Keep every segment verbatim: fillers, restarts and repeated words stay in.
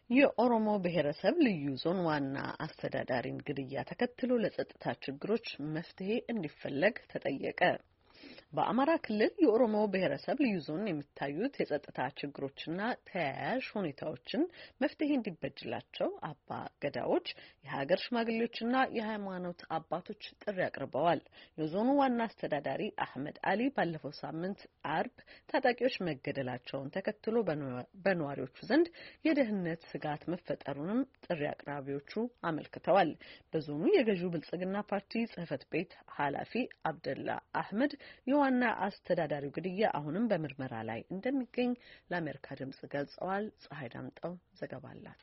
የኦሮሞ ብሔረሰብ ልዩ ዞን ዋና አስተዳዳሪን ግድያ ተከትሎ ለጸጥታ ችግሮች መፍትሄ እንዲፈለግ ተጠየቀ። በአማራ ክልል የኦሮሞ ብሔረሰብ ልዩ ዞን የሚታዩት የጸጥታ ችግሮችና ተያያዥ ሁኔታዎችን መፍትሄ እንዲበጅላቸው አባ ገዳዎች፣ የሀገር ሽማግሌዎችና የሃይማኖት አባቶች ጥሪ አቅርበዋል። የዞኑ ዋና አስተዳዳሪ አህመድ አሊ ባለፈው ሳምንት አርብ ታጣቂዎች መገደላቸውን ተከትሎ በነዋሪዎቹ ዘንድ የደህንነት ስጋት መፈጠሩንም ጥሪ አቅራቢዎቹ አመልክተዋል። በዞኑ የገዢው ብልጽግና ፓርቲ ጽህፈት ቤት ኃላፊ አብደላ አህመድ የዋና አስተዳዳሪው ግድያ አሁንም በምርመራ ላይ እንደሚገኝ ለአሜሪካ ድምጽ ገልጸዋል። ፀሐይ ዳምጠው ዘገባ አላት።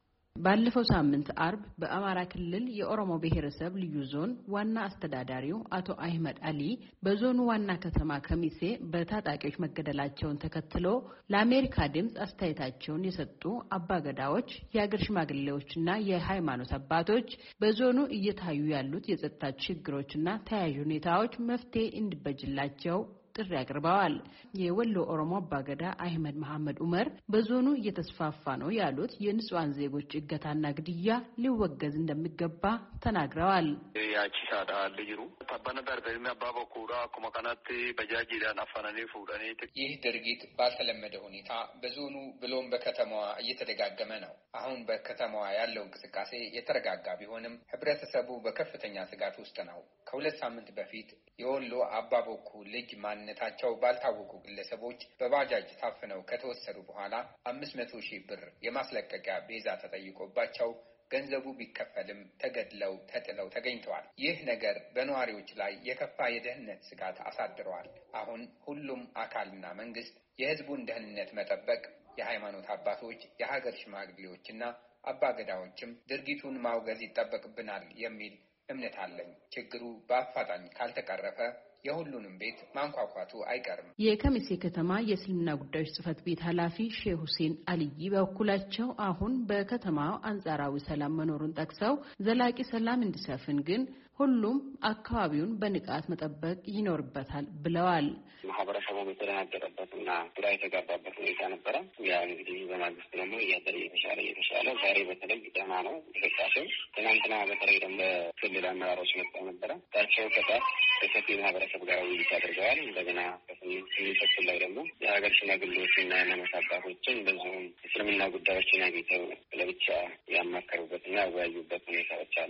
ባለፈው ሳምንት አርብ በአማራ ክልል የኦሮሞ ብሔረሰብ ልዩ ዞን ዋና አስተዳዳሪው አቶ አህመድ አሊ በዞኑ ዋና ከተማ ከሚሴ በታጣቂዎች መገደላቸውን ተከትሎ ለአሜሪካ ድምጽ አስተያየታቸውን የሰጡ አባገዳዎች፣ የአገር ሽማግሌዎችና የሃይማኖት አባቶች በዞኑ እየታዩ ያሉት የጸጥታ ችግሮችና ተያያዥ ሁኔታዎች መፍትሄ እንዲበጅላቸው ጥሪ አቅርበዋል። የወሎ ኦሮሞ አባገዳ አህመድ መሐመድ ዑመር በዞኑ እየተስፋፋ ነው ያሉት የንጹሃን ዜጎች እገታና ግድያ ሊወገዝ እንደሚገባ ተናግረዋል። ያቺሳዳ ልጅሩ ተባነዳር በሚያባበኩራ ኮማካናት በጃጂዳን አፋናኔ ፉዳኔ ይህ ድርጊት ባልተለመደ ሁኔታ በዞኑ ብሎም በከተማዋ እየተደጋገመ ነው። አሁን በከተማዋ ያለው እንቅስቃሴ የተረጋጋ ቢሆንም ህብረተሰቡ በከፍተኛ ስጋት ውስጥ ነው። ከሁለት ሳምንት በፊት የወሎ አባቦኩ ልጅ ማንነታቸው ባልታወቁ ግለሰቦች በባጃጅ ታፍነው ከተወሰዱ በኋላ አምስት መቶ ሺህ ብር የማስለቀቂያ ቤዛ ተጠይቆባቸው ገንዘቡ ቢከፈልም ተገድለው ተጥለው ተገኝተዋል። ይህ ነገር በነዋሪዎች ላይ የከፋ የደህንነት ስጋት አሳድረዋል። አሁን ሁሉም አካልና መንግስት የህዝቡን ደህንነት መጠበቅ፣ የሃይማኖት አባቶች፣ የሀገር ሽማግሌዎችና አባገዳዎችም ድርጊቱን ማውገዝ ይጠበቅብናል የሚል እምነት አለኝ። ችግሩ በአፋጣኝ ካልተቀረፈ የሁሉንም ቤት ማንኳኳቱ አይቀርም። የከሚሴ ከተማ የእስልምና ጉዳዮች ጽህፈት ቤት ኃላፊ ሼህ ሁሴን አልይ በኩላቸው አሁን በከተማው አንጻራዊ ሰላም መኖሩን ጠቅሰው ዘላቂ ሰላም እንዲሰፍን ግን ሁሉም አካባቢውን በንቃት መጠበቅ ይኖርበታል ብለዋል። ማህበረሰቡ የተደናገጠበትና ግራ የተጋባበት ሁኔታ ነበረ። ያ እንግዲህ በማግስት ደግሞ እያደረ እየተሻለ እየተሻለ ዛሬ በተለይ ደህና ነው እንቅስቃሴው። ትናንትና በተለይ ደግሞ ክልል አመራሮች መጥተው ነበረ። ታቸው ከታች ከሰፊ ማህበረሰብ ጋር ውይይት አድርገዋል። እንደገና በስሚሰጥ ላይ ደግሞ የሀገር ሽማግሌዎችና የሃይማኖት አባቶችን በዚሁም እስልምና ጉዳዮችን አግኝተው ለብቻ ያማከሩበትና ያወያዩበት ሁኔታዎች አሉ።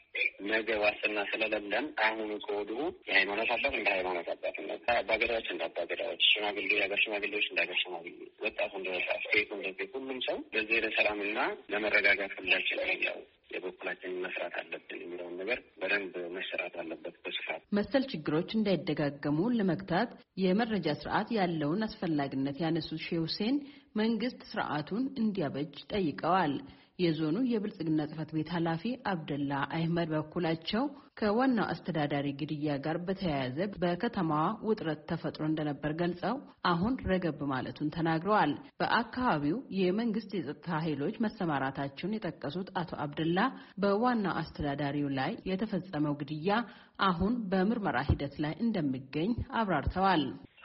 ነገ ዋስትና ስለሌለን አሁኑ ከወዲሁ የሃይማኖት አባት እንደ ሃይማኖት አባትነት፣ አባገዳዎች እንደ አባገዳዎች፣ ሽማግሌ የሀገር ሽማግሌዎች እንደ ሀገር ሽማግሌ፣ ወጣቱ እንደ ወጣት፣ ሴቱ እንደ ሁሉም ሰው በዚህ ለሰላምና ለመረጋጋት ሁላችን ያው የበኩላችንን መስራት አለብን የሚለውን ነገር በደንብ መሰራት አለበት በስፋት። መሰል ችግሮች እንዳይደጋገሙ ለመግታት የመረጃ ስርዓት ያለውን አስፈላጊነት ያነሱት ሼህ ሁሴን መንግስት ስርዓቱን እንዲያበጅ ጠይቀዋል። የዞኑ የብልጽግና ጽህፈት ቤት ኃላፊ አብደላ አህመድ በኩላቸው ከዋናው አስተዳዳሪ ግድያ ጋር በተያያዘ በከተማዋ ውጥረት ተፈጥሮ እንደነበር ገልጸው አሁን ረገብ ማለቱን ተናግረዋል። በአካባቢው የመንግስት የጸጥታ ኃይሎች መሰማራታቸውን የጠቀሱት አቶ አብደላ በዋናው አስተዳዳሪው ላይ የተፈጸመው ግድያ አሁን በምርመራ ሂደት ላይ እንደሚገኝ አብራርተዋል።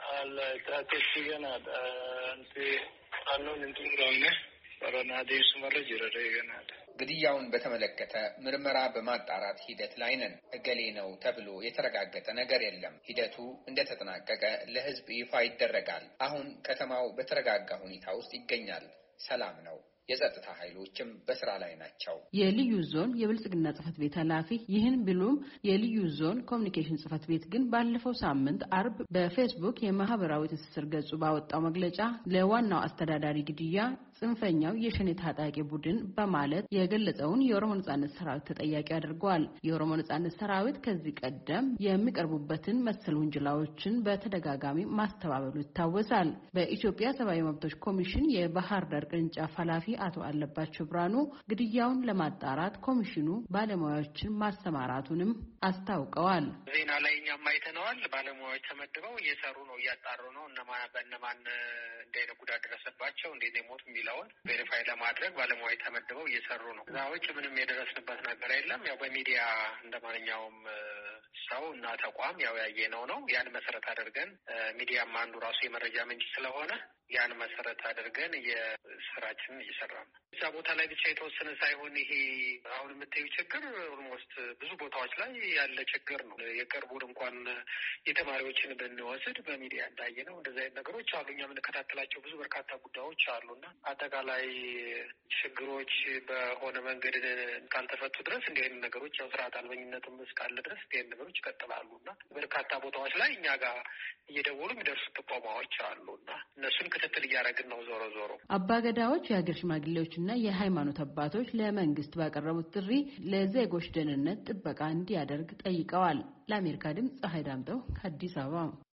ግድያውን በተመለከተ ምርመራ በማጣራት ሂደት ላይ ነን። እገሌ ነው ተብሎ የተረጋገጠ ነገር የለም። ሂደቱ እንደተጠናቀቀ ለህዝብ ይፋ ይደረጋል። አሁን ከተማው በተረጋጋ ሁኔታ ውስጥ ይገኛል። ሰላም ነው። የጸጥታ ኃይሎችም በስራ ላይ ናቸው። የልዩ ዞን የብልጽግና ጽህፈት ቤት ኃላፊ ይህን ቢሉም የልዩ ዞን ኮሚኒኬሽን ጽህፈት ቤት ግን ባለፈው ሳምንት አርብ በፌስቡክ የማህበራዊ ትስስር ገጹ ባወጣው መግለጫ ለዋናው አስተዳዳሪ ግድያ ጽንፈኛው የሸኔ ታጣቂ ቡድን በማለት የገለጸውን የኦሮሞ ነጻነት ሰራዊት ተጠያቂ አድርጓል። የኦሮሞ ነጻነት ሰራዊት ከዚህ ቀደም የሚቀርቡበትን መሰል ወንጀላዎችን በተደጋጋሚ ማስተባበሉ ይታወሳል። በኢትዮጵያ ሰብአዊ መብቶች ኮሚሽን የባህር ዳር ቅርንጫፍ ኃላፊ አቶ አለባቸው ብራኑ ግድያውን ለማጣራት ኮሚሽኑ ባለሙያዎችን ማሰማራቱንም አስታውቀዋል። ዜና ላይ እኛም አይተነዋል። ባለሙያዎች ተመድበው እየሰሩ ነው፣ እያጣሩ ነው። እነማን በእነማን እንደሆነ ጉዳት ደረሰባቸው እንዴት የሞት የሚለውን ቬሪፋይ ለማድረግ ባለሙያዎች ተመድበው እየሰሩ ነው። እዛ ውጭ ምንም የደረስንበት ነገር የለም። ያው በሚዲያ እንደማንኛውም ሰው እና ተቋም ያው ያየነው ነው። ያን መሰረት አድርገን ሚዲያም አንዱ ራሱ የመረጃ ምንጭ ስለሆነ ያን መሰረት አድርገን የስራችንን እየሰራን ነው። እዛ ቦታ ላይ ብቻ የተወሰነ ሳይሆን ይሄ አሁን የምታዩ ችግር ኦልሞስት ብዙ ቦታዎች ላይ ያለ ችግር ነው። የቅርቡን እንኳን የተማሪዎችን ብንወስድ በሚዲያ እንዳየ ነው እንደዚህ አይነት ነገሮች አሉ። እኛ የምንከታተላቸው ብዙ በርካታ ጉዳዮች አሉና አጠቃላይ ችግሮች በሆነ መንገድ ካልተፈቱ ድረስ እንዲህ አይነት ነገሮች ያው ስርዓት አልበኝነትም እስካለ ድረስ እንዲህ አይነት ነገሮች ይቀጥላሉና በርካታ ቦታዎች ላይ እኛ ጋር እየደወሉ የሚደርሱ ጥቆማዎች አሉና እነሱን ክትትል እያደረግን ነው። ዞሮ ዞሮ አባገዳዎች፣ የሀገር ሽማግሌዎችና የሃይማኖት አባቶች ለመንግስት ባቀረቡት ጥሪ ለዜጎች ደህንነት ጥበቃ እንዲያደርግ ጠይቀዋል። ለአሜሪካ ድምፅ ፀሐይ ዳምጠው ከአዲስ አበባ